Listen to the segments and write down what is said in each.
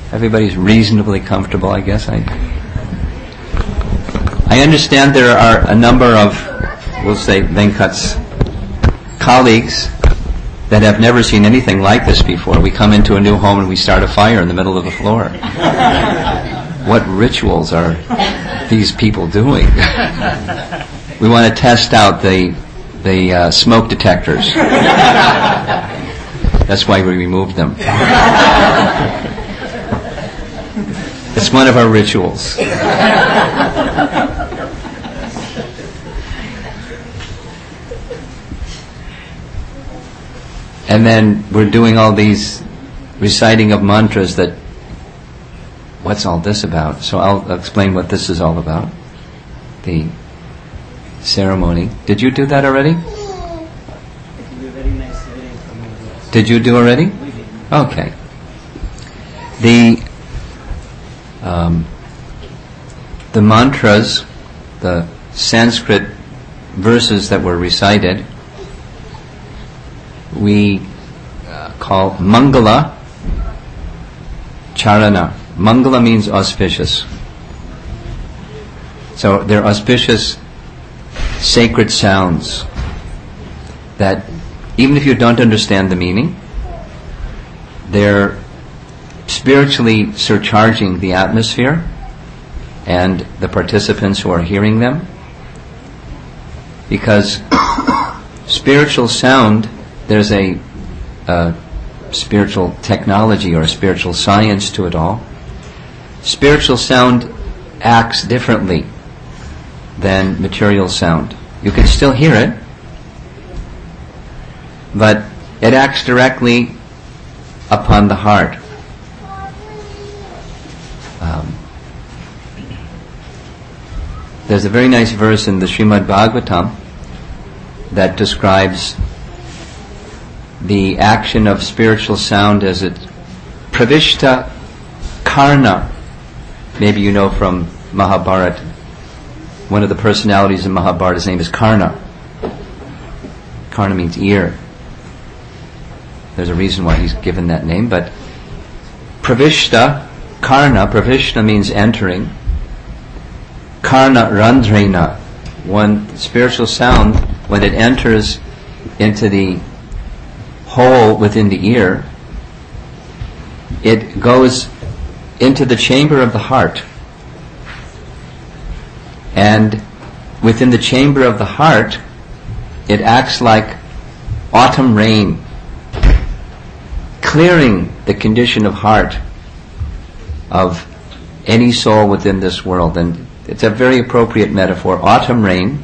Everybody's reasonably comfortable, I guess. I understand there are a number of, we'll say, Venkat's colleagues that have never seen anything like this before. We come into a new home and we start a fire in the middle of the floor. What rituals are these people doing? We want to test out the smoke detectors. That's why we removed them. It's one of our rituals. And then we're doing all these reciting of mantras that, what's all this about? So I'll explain what this is all about. The ceremony. Did you do that already? Did you do already? Okay. The mantras, the Sanskrit verses that were recited, we call Mangala Charana. Mangala means auspicious. So they're auspicious, sacred sounds that even if you don't understand the meaning, they're spiritually surcharging the atmosphere and the participants who are hearing them. Because spiritual sound, there's a spiritual technology or a spiritual science to it all. Spiritual sound acts differently than material sound. You can still hear it, but it acts directly upon the heart. There's a very nice verse in the Srimad Bhagavatam that describes the action of spiritual sound as it pravishta karna. Maybe you know from Mahabharata, one of the personalities in Mahabharata's name is Karna. Karna means ear. There's a reason why he's given that name, but pravishta karna, pravishta means entering. Karna randrena, one spiritual sound, when it enters into the hole within the ear, it goes into the chamber of the heart. And within the chamber of the heart, it acts like autumn rain, clearing the condition of heart of any soul within this world. And it's a very appropriate metaphor. Autumn rain.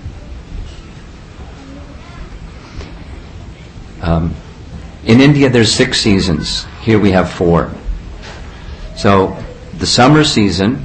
In India there's 6 seasons. Here we have 4. So the summer season,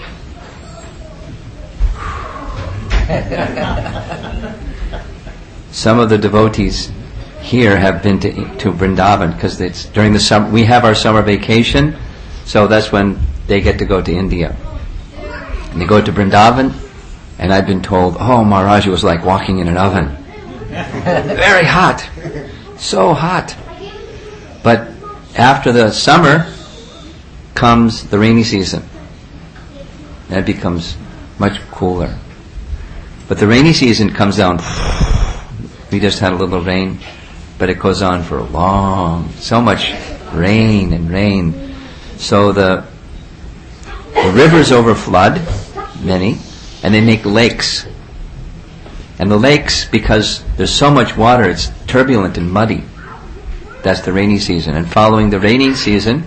some of the devotees here have been to Vrindavan because it's during the summer. We have our summer vacation, so that's when they get to go to India. And they go to Vrindavan, and I've been told, oh, Maharaj, it was like walking in an oven. Very hot. So hot. But after the summer comes the rainy season. And it becomes much cooler. But the rainy season comes down. We just had a little rain, but it goes on for long. So much rain and rain. So the rivers overflood, many, and they make lakes. And the lakes, because there's so much water, it's turbulent and muddy. That's the rainy season. And following the rainy season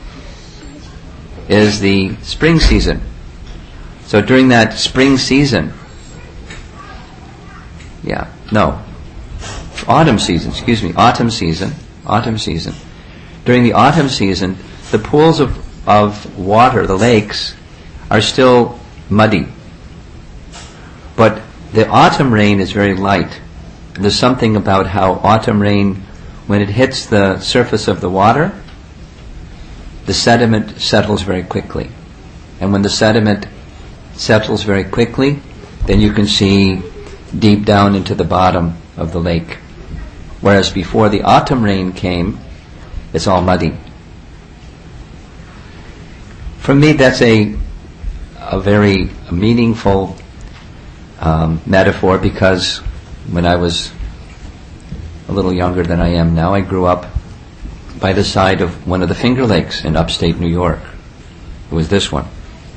is the spring season. So during that spring season, autumn season. During the autumn season, the pools of water, the lakes, are still muddy. But the autumn rain is very light. There's something about how autumn rain, when it hits the surface of the water, the sediment settles very quickly. And when the sediment settles very quickly, then you can see deep down into the bottom of the lake. Whereas before the autumn rain came, it's all muddy. For me, that's a very meaningful metaphor, because when I was a little younger than I am now, I grew up by the side of one of the Finger Lakes in upstate New York. It was this one,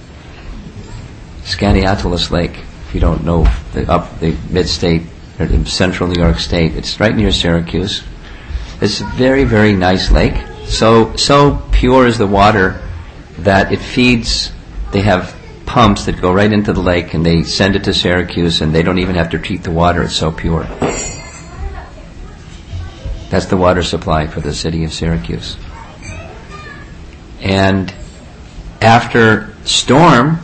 Skaneateles Lake. If you don't know the mid-state, or the central New York State, it's right near Syracuse. It's a very, very nice lake. So pure is the water that it feeds. They have pumps that go right into the lake, and they send it to Syracuse, and they don't even have to treat the water. It's so pure. That's the water supply for the city of Syracuse. And after storm,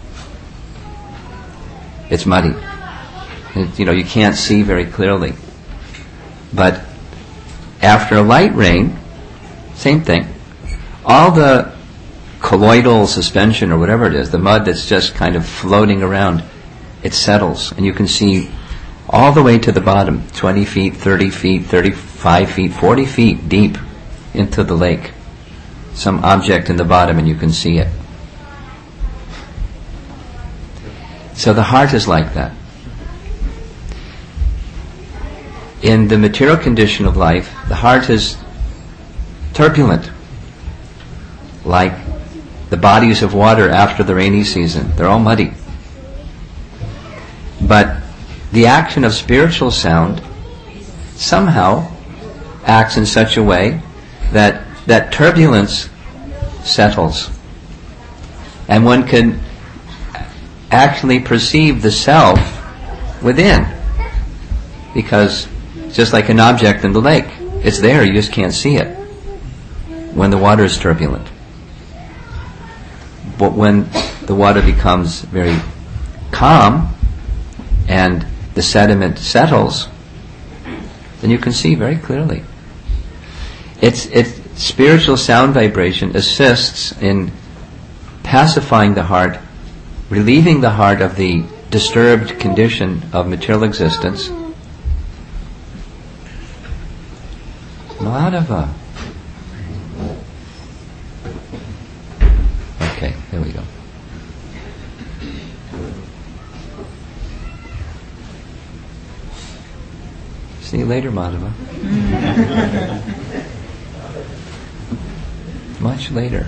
it's muddy. You can't see very clearly. But after a light rain, same thing. All the colloidal suspension, or whatever it is, the mud that's just kind of floating around, it settles, and you can see all the way to the bottom, 20 feet, 30 feet, 35 feet, 40 feet deep into the lake. Some object in the bottom, and you can see it. So the heart is like that. In the material condition of life, the heart is turbulent, like the bodies of water after the rainy season. They're all muddy. But the action of spiritual sound somehow acts in such a way that that turbulence settles, and one can actually perceive the self within, because just like an object in the lake, it's there, you just can't see it when the water is turbulent. But when the water becomes very calm and the sediment settles, then you can see very clearly. It's spiritual sound vibration assists in pacifying the heart, relieving the heart of the disturbed condition of material existence. Madhava. Okay, there we go. See you later, Madhava. Much later.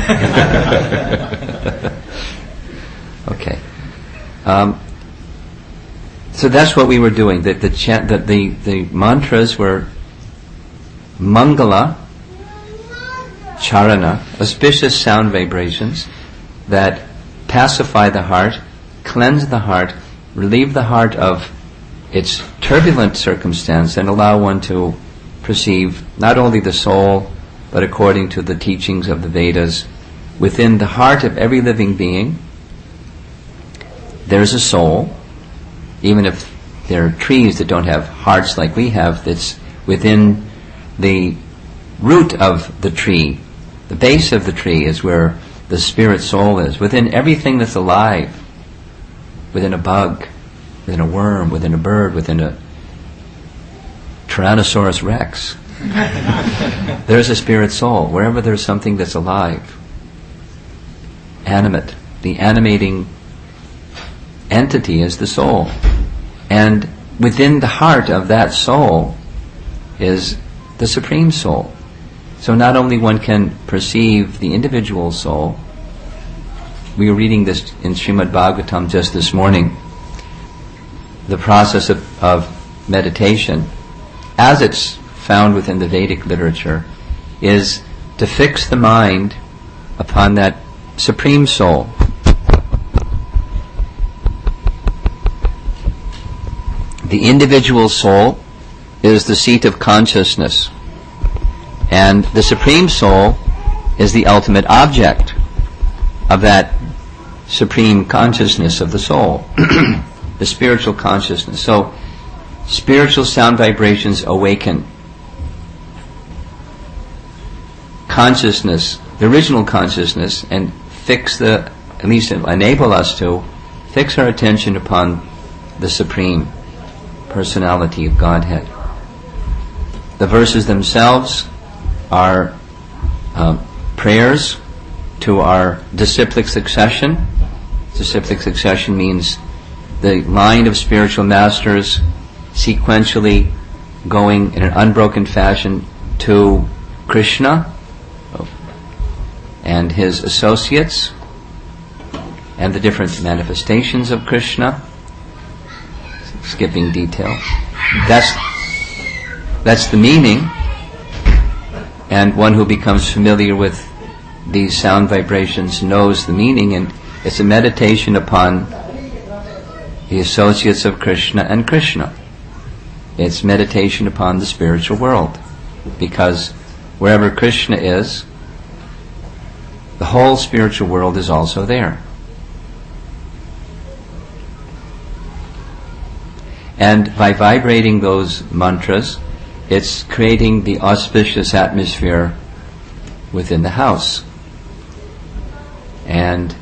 Okay. So that's what we were doing. The mantras were Mangala, Charana, auspicious sound vibrations that pacify the heart, cleanse the heart, relieve the heart of its turbulent circumstance, and allow one to perceive not only the soul, but according to the teachings of the Vedas, within the heart of every living being, there's a soul. Even if there are trees that don't have hearts like we have, that's within the root of the tree. The base of the tree is where the spirit soul is. Within everything that's alive, within a bug, within a worm, within a bird, within a Tyrannosaurus Rex, there's a spirit soul. Wherever there's something that's alive, animate, the animating entity is the soul. And within the heart of that soul is the Supreme Soul. So not only one can perceive the individual soul, we were reading this in Srimad Bhagavatam just this morning, the process of meditation, as it's found within the Vedic literature, is to fix the mind upon that Supreme Soul. The individual soul is the seat of consciousness, and the Supreme Soul is the ultimate object of that supreme consciousness of the soul, the spiritual consciousness. So, spiritual sound vibrations awaken consciousness, the original consciousness, and at least enable us to fix our attention upon the Supreme Personality of Godhead. The verses themselves are prayers to our disciplic succession. Disciplic succession means the line of spiritual masters sequentially going in an unbroken fashion to Krishna and his associates and the different manifestations of Krishna. Skipping detail. That's the meaning, and one who becomes familiar with these sound vibrations knows the meaning, and it's a meditation upon the associates of Krishna and Krishna. It's meditation upon the spiritual world, because wherever Krishna is, the whole spiritual world is also there. And by vibrating those mantras, it's creating the auspicious atmosphere within the house. And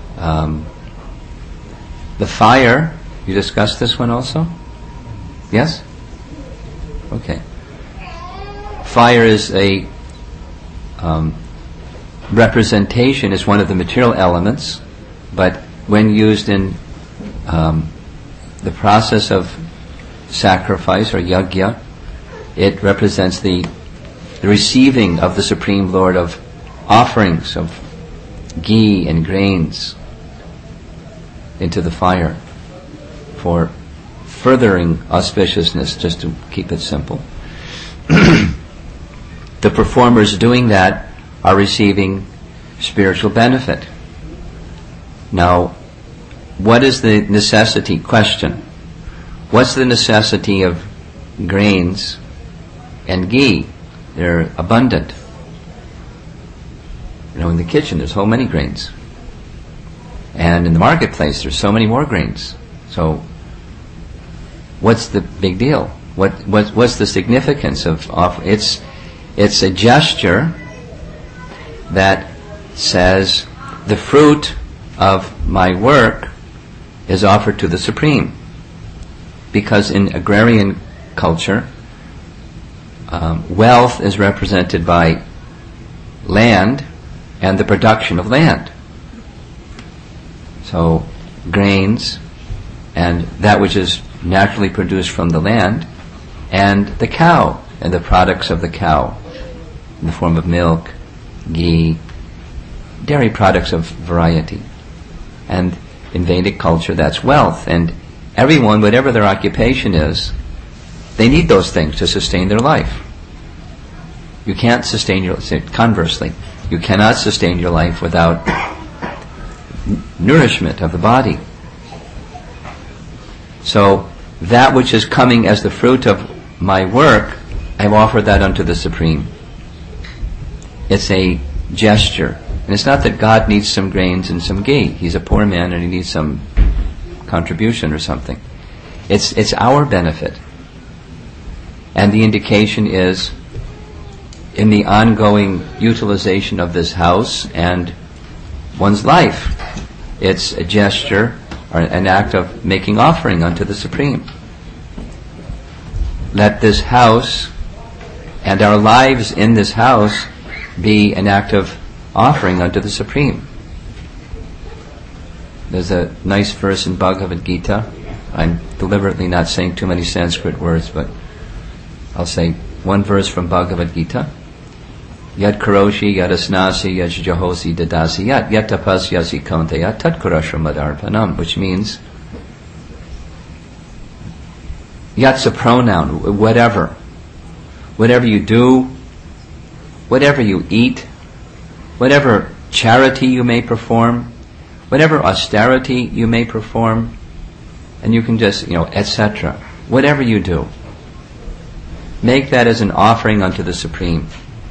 the fire, you discussed this one also? Yes? Okay. Fire is a representation, is one of the material elements, but when used in the process of sacrifice or yajna, it represents the receiving of the Supreme Lord of offerings of ghee and grains into the fire for furthering auspiciousness, just to keep it simple. The performers doing that are receiving spiritual benefit. Now, what is the necessity? Question. What's the necessity of grains and ghee? They're abundant. In the kitchen there's so many grains. And in the marketplace there's so many more grains. So, what's the big deal? What's the significance of offering? It's a gesture that says the fruit of my work is offered to the Supreme. Because in agrarian culture, wealth is represented by land and the production of land. So, grains and that which is naturally produced from the land, and the cow and the products of the cow in the form of milk, ghee, dairy products of variety. And in Vedic culture that's wealth, and everyone, whatever their occupation is, they need those things to sustain their life. You can't sustain your life, conversely, you cannot sustain your life without nourishment of the body. So, that which is coming as the fruit of my work, I've offered that unto the Supreme. It's a gesture. And it's not that God needs some grains and some ghee. He's a poor man and he needs some contribution or something. It's our benefit. And the indication is in the ongoing utilization of this house and one's life. It's a gesture or an act of making offering unto the Supreme. Let this house and our lives in this house be an act of offering unto the Supreme. There's a nice verse in Bhagavad Gita. I'm deliberately not saying too many Sanskrit words, but I'll say one verse from Bhagavad Gita. Yad karoshi yad asnasi yad jahosi dadasi yad tapasyasi kaunteya tat kurashramadharpanam, which means yat's a pronoun, whatever. Whatever you do, whatever you eat, whatever charity you may perform, whatever austerity you may perform, and you can just, etc. Whatever you do, make that as an offering unto the Supreme.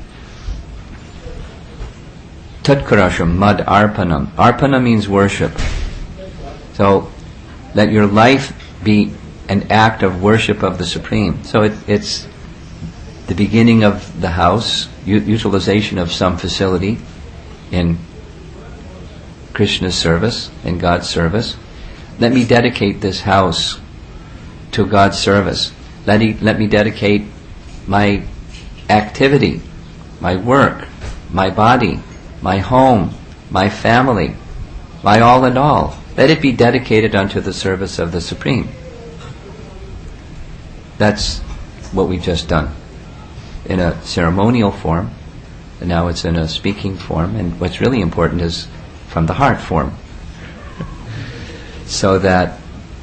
Tatkarasham mad arpanam. Arpana means worship. So, let your life be an act of worship of the Supreme. So it's the beginning of the house, utilization of some facility in Krishna's service, in God's service. Let me dedicate this house to God's service. Let me dedicate my activity, my work, my body, my home, my family, my all in all. Let it be dedicated unto the service of the Supreme. That's what we've just done in a ceremonial form, and now it's in a speaking form, and what's really important is from the heart form. So that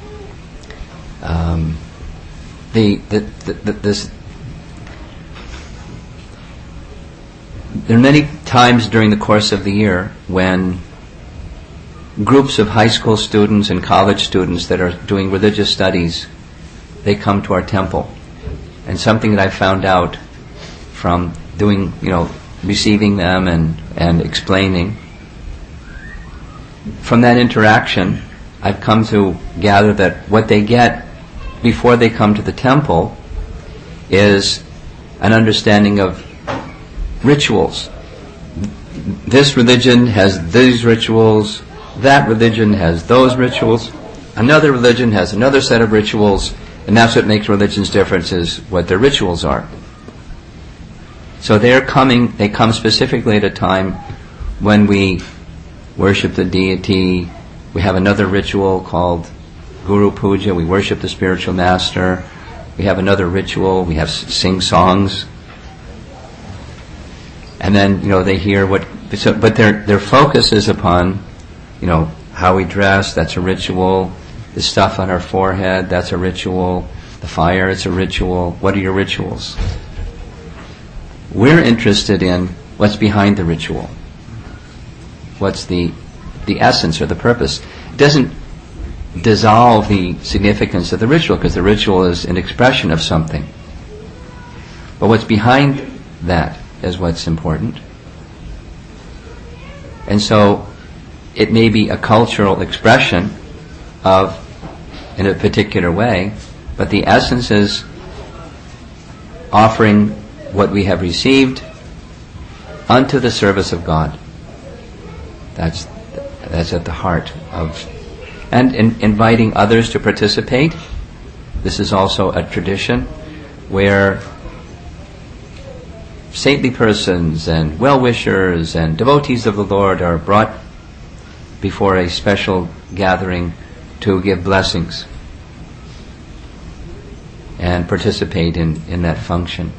there are many times during the course of the year when groups of high school students and college students that are doing religious studies, they come to our temple. And something that I found out from doing, receiving them and explaining, from that interaction, I've come to gather that what they get before they come to the temple is an understanding of rituals. This religion has these rituals, that religion has those rituals, another religion has another set of rituals, and that's what makes religions different, is what their rituals are. So they come specifically at a time when we worship the deity. We have another ritual called Guru Puja. We worship the spiritual master. We have another ritual. We have sing songs. And then, they hear but their focus is upon, how we dress, that's a ritual. The stuff on our forehead, that's a ritual. The fire, it's a ritual. What are your rituals? We're interested in what's behind the ritual. What's the essence or the purpose? It doesn't dissolve the significance of the ritual, because the ritual is an expression of something. But what's behind that is what's important. And so it may be a cultural expression of, in a particular way, but the essence is offering what we have received unto the service of God. That's at the heart of, and inviting others to participate. This is also a tradition where saintly persons and well-wishers and devotees of the Lord are brought before a special gathering to give blessings and participate in that function.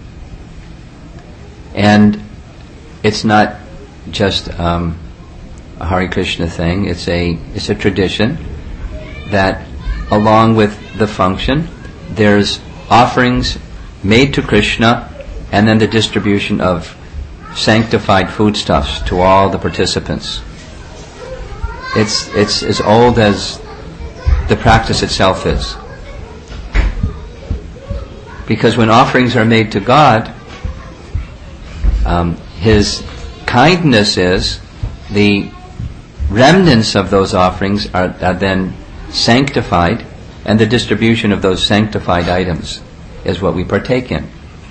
And it's not just a Hare Krishna thing. It's a tradition that, along with the function, there's offerings made to Krishna, and then the distribution of sanctified foodstuffs to all the participants. It's as old as the practice itself is. Because when offerings are made to God, His kindness is the remnants of those offerings are then sanctified, and the distribution of those sanctified items is what we partake in.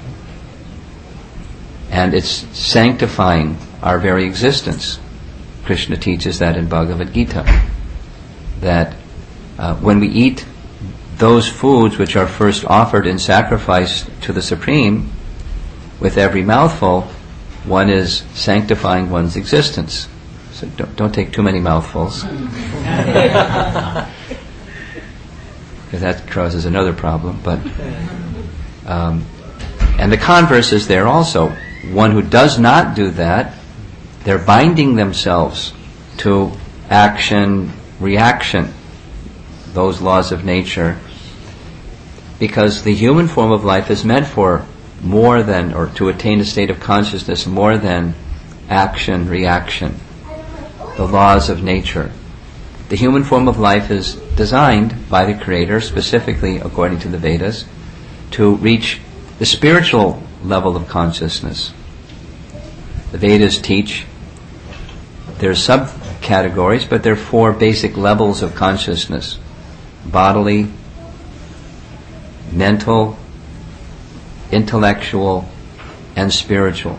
And it's sanctifying our very existence. Krishna teaches that in Bhagavad Gita, that when we eat those foods which are first offered in sacrifice to the Supreme, with every mouthful, one is sanctifying one's existence. So don't take too many mouthfuls, because that causes another problem. But and the converse is there also. One who does not do that, they're binding themselves to action, reaction, those laws of nature, because the human form of life is meant for more than, or to attain a state of consciousness more than action, reaction, the laws of nature. The human form of life is designed by the Creator, specifically according to the Vedas, to reach the spiritual level of consciousness. The Vedas teach there are subcategories, but there are 4 basic levels of consciousness: bodily, mental, intellectual, and spiritual.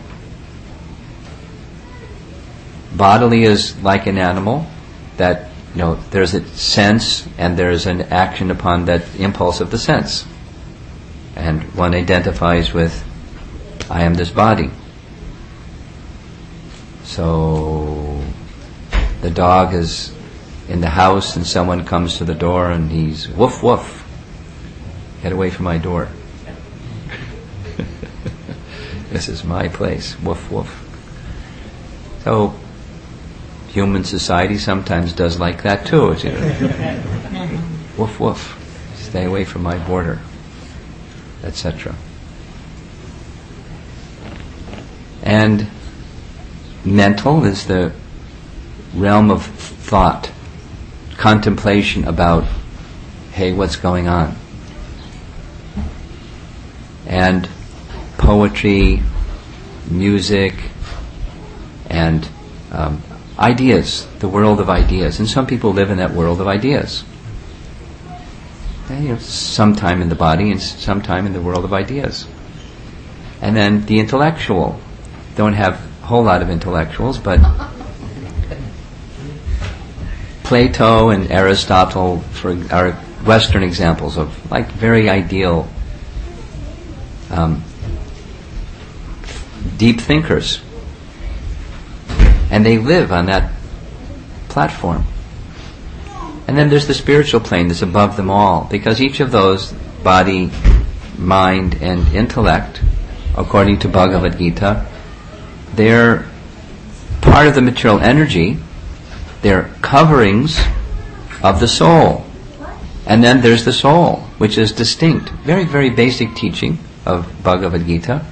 Bodily is like an animal that, there's a sense and there's an action upon that impulse of the sense. And one identifies with, I am this body. So the dog is in the house and someone comes to the door and he's woof woof, get away from my door. This is my place, woof woof. So human society sometimes does like that too. Woof woof, stay away from my border, etc. And mental is the realm of thought, contemplation about, hey, what's going on? And poetry, music, and ideas, the world of ideas. And some people live in that world of ideas. And, sometime in the body and sometime in the world of ideas. And then the intellectual. Don't have a whole lot of intellectuals, but Plato and Aristotle are Western examples of like very ideal deep thinkers. And they live on that platform. And then there's the spiritual plane that's above them all, because each of those, body, mind, and intellect, according to Bhagavad Gita, they're part of the material energy, they're coverings of the soul. And then there's the soul, which is distinct. Very, very basic teaching of Bhagavad Gita.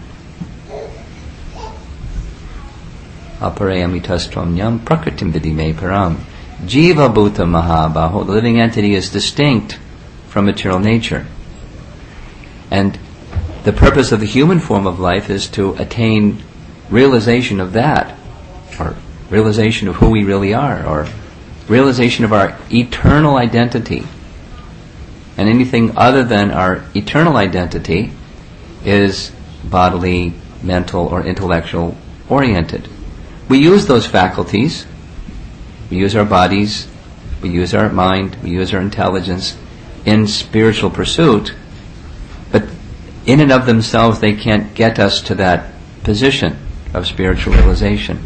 Aparayamitastvamyam prakritim vidime param. Jiva bhuta mahabaho. The living entity is distinct from material nature. And the purpose of the human form of life is to attain realization of that, or realization of who we really are, or realization of our eternal identity. And anything other than our eternal identity is bodily, mental, or intellectual oriented. We use those faculties, we use our bodies, we use our mind, we use our intelligence in spiritual pursuit, but in and of themselves they can't get us to that position of spiritual realization.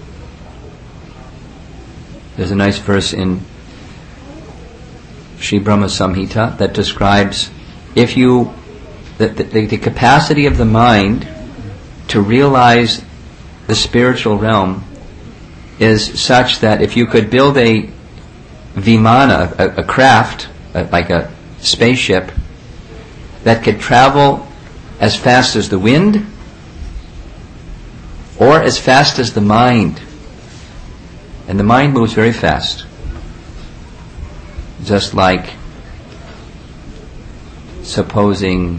There's a nice verse in Sri Brahma Samhita that describes the capacity of the mind to realize the spiritual realm is such that if you could build a vimana, a craft, like a spaceship, that could travel as fast as the wind or as fast as the mind. And the mind moves very fast. Just like supposing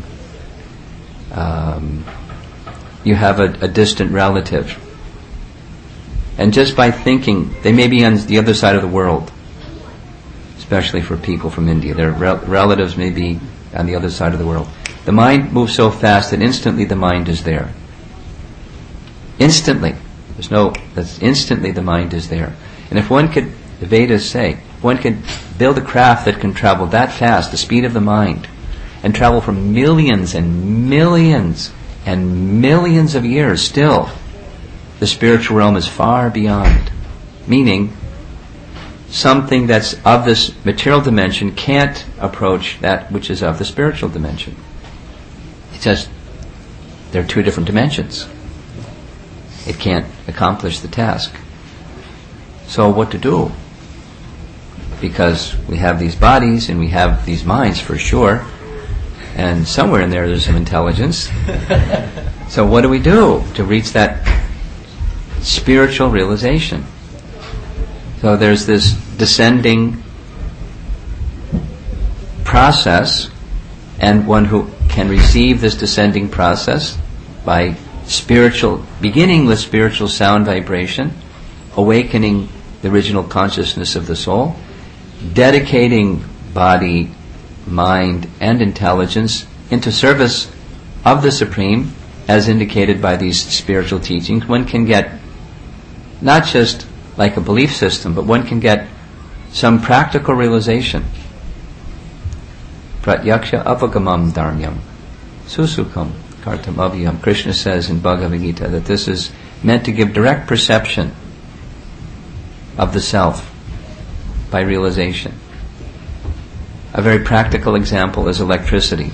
you have a distant relative, and just by thinking, they may be on the other side of the world, especially for people from India. Their relatives may be on the other side of the world. The mind moves so fast that instantly the mind is there. Instantly. Instantly the mind is there. And if one could, the Vedas say, one could build a craft that can travel that fast, the speed of the mind, and travel for millions and millions and millions of years, still the spiritual realm is far beyond. Meaning, something that's of this material dimension can't approach that which is of the spiritual dimension. It's just, there are two different dimensions. It can't accomplish the task. So what to do? Because we have these bodies and we have these minds for sure, and somewhere in there there's some intelligence. So what do we do to reach that spiritual realization? So there's this descending process, and one who can receive this descending process by beginning with spiritual sound vibration, awakening the original consciousness of the soul, dedicating body, mind, and intelligence into service of the Supreme, as indicated by these spiritual teachings. One can get not just like a belief system, but one can get some practical realization. Pratyaksha avagamam dharmyam susukam kartam avyam. Krishna says in Bhagavad Gita that this is meant to give direct perception of the self. by realization. A very practical example is electricity.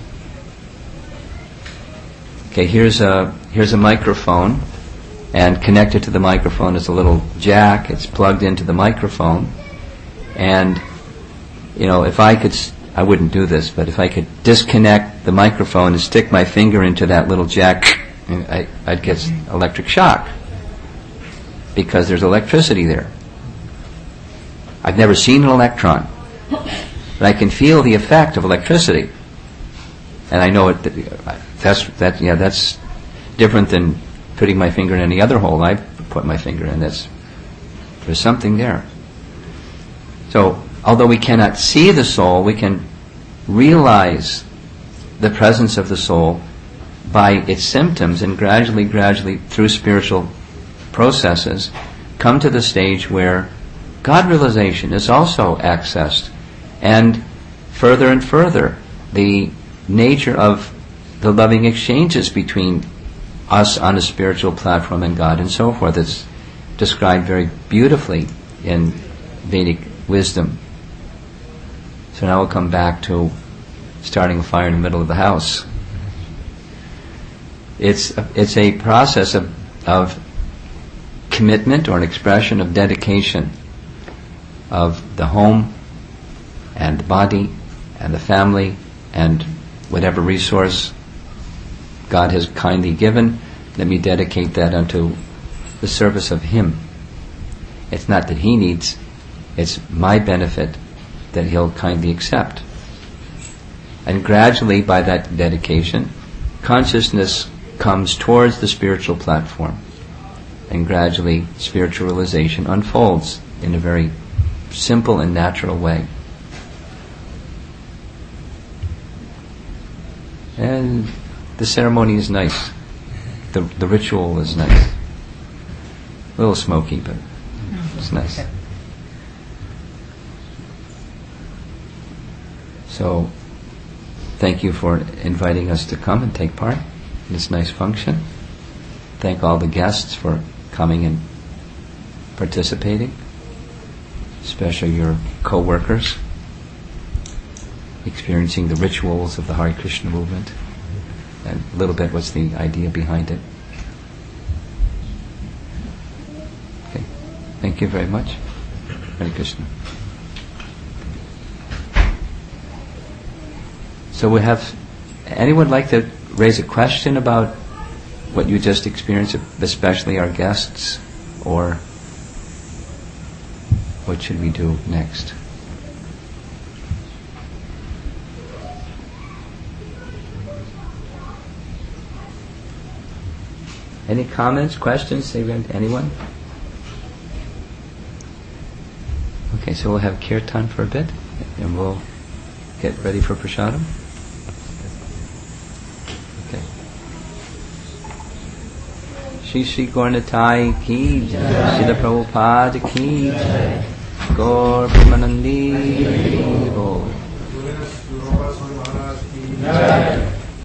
Okay, here's a microphone, and connected to the microphone is a little jack. It's plugged into the microphone, and if I wouldn't do this, but if I could disconnect the microphone and stick my finger into that little jack, I'd get electric shock because there's electricity there. I've never seen an electron, but I can feel the effect of electricity, and I know that's different than putting my finger in any other hole I've put my finger in. There's something there. So, although we cannot see the soul, we can realize the presence of the soul by its symptoms, and gradually, through spiritual processes, come to the stage where God realization is also accessed, and further, the nature of the loving exchanges between us on a spiritual platform and God and so forth is described very beautifully in Vedic wisdom. So now we'll come back to starting a fire in the middle of the house. It's a process of commitment, or an expression of dedication of the home and the body and the family and whatever resource God has kindly given. Let me dedicate that unto the service of Him. It's not that He needs, it's my benefit that He'll kindly accept. And gradually, by that dedication, consciousness comes towards the spiritual platform, and gradually spiritual realization unfolds in a very simple and natural way. And the ceremony is nice. The ritual is nice. A little smoky, but it's nice. So, thank you for inviting us to come and take part in this nice function. Thank all the guests for coming and participating, especially your co-workers, experiencing the rituals of the Hare Krishna movement, and a little bit what's the idea behind it. Okay, thank you very much. Hare Krishna. So we have, anyone like to raise a question about what you just experienced, especially our guests, or what should we do next? Any comments, questions, anyone? Okay, so we'll have kirtan for a bit, and we'll get ready for prasadam. Okay. Shri Shri Gaurnitai ki jai, Srila Prabhupada ki jai, Gaur Premanandi Bol.